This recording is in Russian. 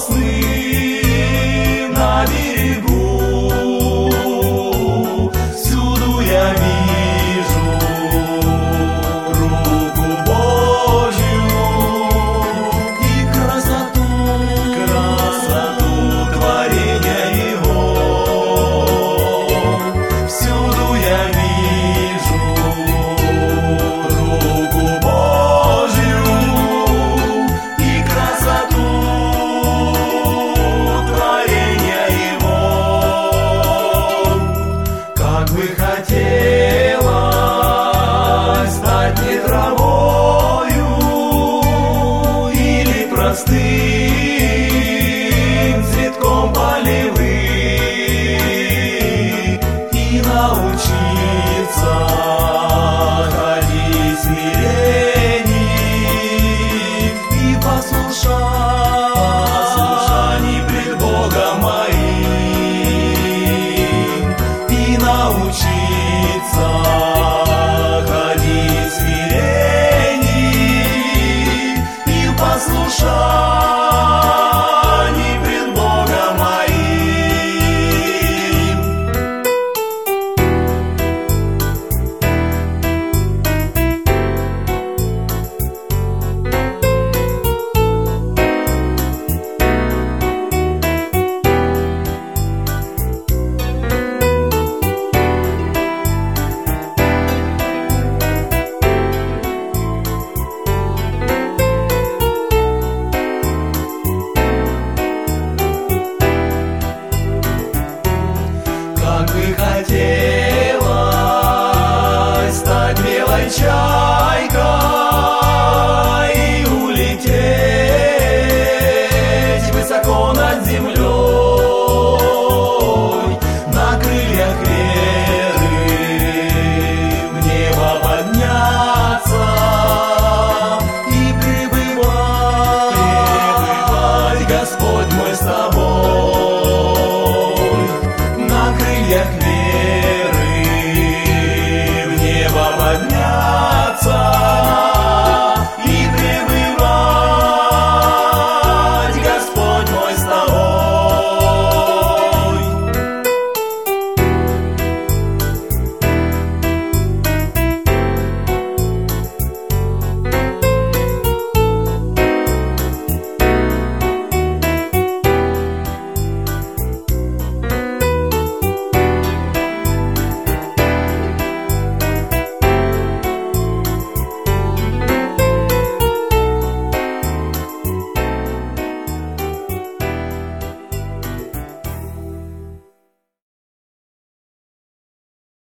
сосны на берегу, всюду я вижу руку Божью и красоту творения Его. Всюду я вижу руку Божью и красоту творения Его. Как бы хотелось стать не травою или простым цветком полевым и научиться ходить смирением и послушаний пред Богом моим, и научиться ходить смирением и послушаний пред Богом моим. Как бы хотелось стать мелочами